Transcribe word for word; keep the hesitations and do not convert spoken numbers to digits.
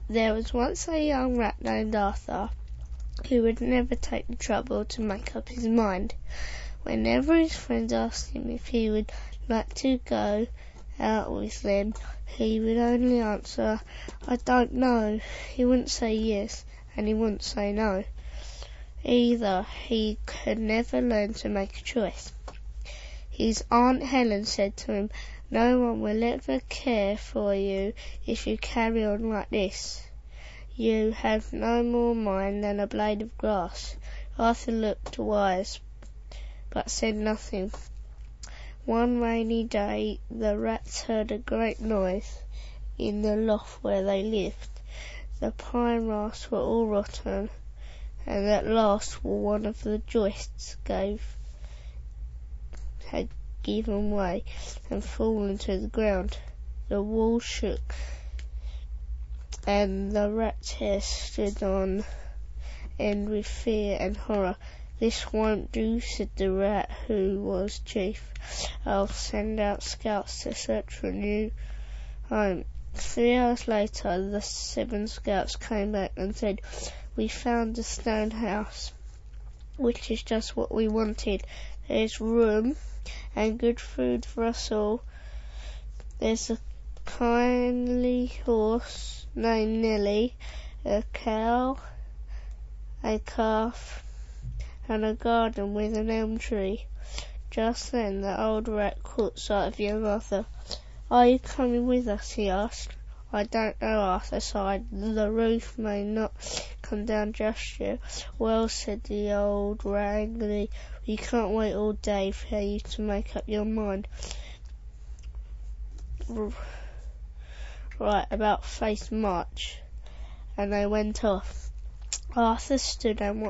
There was once a young rat named Arthur who would never take the trouble to make up his mind. Whenever his friends asked him if he would like to go out with them, he would only answer, "I don't know." He wouldn't say yes, and he wouldn't say no. Either he could never learn to make a choice. His Aunt Helen said to him, "No one will ever care for you if you carry on like this. You have no more mind than a blade of grass." Arthur looked wise, but said nothing. One rainy day the rats heard a great noise in the loft where they lived. The pine rafts were all rotten, and at last one of the joists gave had given way and fallen to the ground. The wall shook, and the rat's hair stood on end with fear and horror. "This won't do," said the rat who was chief. "I'll send out scouts to search for a new home." Three hours later the seven scouts came back and said, "We found a stone house, which is just what we wanted. There's room and good food for us all. There's a kindly horse named Nelly, a cow, a calf, and a garden with an elm tree." Just then the old rat caught sight of young Arthur. "Are you coming with us?" he asked. "I don't know," Arthur sighed. "The roof may not come down just yet." "Well," said the old rat angrily, "we can't wait all day for you to make up your mind. Right about face March." And they went off. Arthur stood and watched